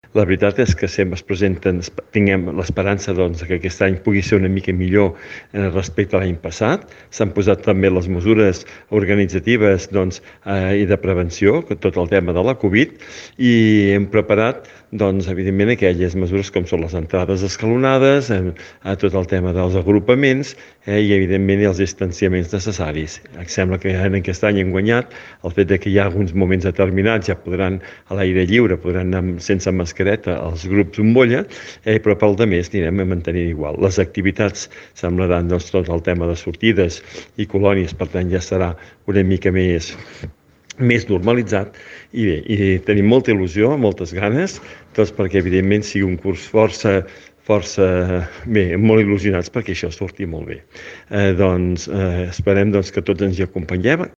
La veritat és que sempre es presenten, tinguem l'esperança doncs, que aquest any pugui ser una mica millor respecte a l'any passat. S'han posat també les mesures organitzatives doncs, i de prevenció, tot el tema de la Covid, i hem preparat doncs, evidentment, aquelles mesures com són les entrades escalonades, a tot el tema dels agrupaments i, evidentment, els distanciaments necessaris. Em sembla que en aquest any hem guanyat el fet que hi ha alguns moments determinats ja podran a l'aire lliure, podran anar sense mascareta als grups bombolla, però pel de més anirem a mantenir igual. Les activitats semblaran doncs, tot el tema de sortides i colònies, per tant ja serà una mica més normalitzat i bé, i tenim molta il·lusió, moltes ganes, doncs perquè evidentment sigui un curs força bé, molt il·lusionats perquè això surti molt bé. Esperem doncs, que tots ens hi acompanyem.